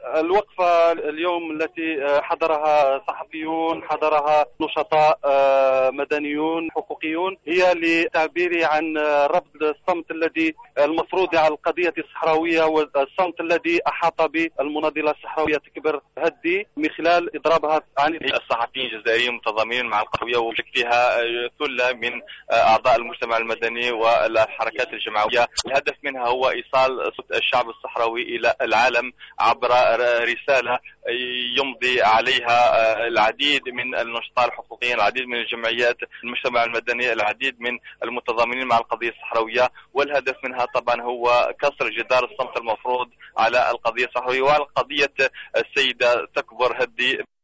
الوقفة اليوم التي حضرها صحفيون، حضرها نشطاء مدنيون حقوقيون، هي للتعبير عن رفض الصمت الذي المفروض على القضية الصحراوية، والصمت الذي أحاط بالمناضلة الصحراوية تكبر هدي من خلال إضرابها عن الصحفيين الجزائريين متضامنين مع القضية، وفيها ثلة من أعضاء المجتمع المدني والحركات الجمعوية. الهدف منها هو إيصال صوت الشعب الصحراوي إلى العالم عبر رسالة يمضي عليها العديد من النشطاء الحقوقيين، العديد من الجمعيات المجتمع المدني، العديد من المتضامنين مع القضية الصحراوية. والهدف منها طبعا هو كسر جدار الصمت المفروض على القضية الصحراوية وعلى قضية السيدة تكبر هدي.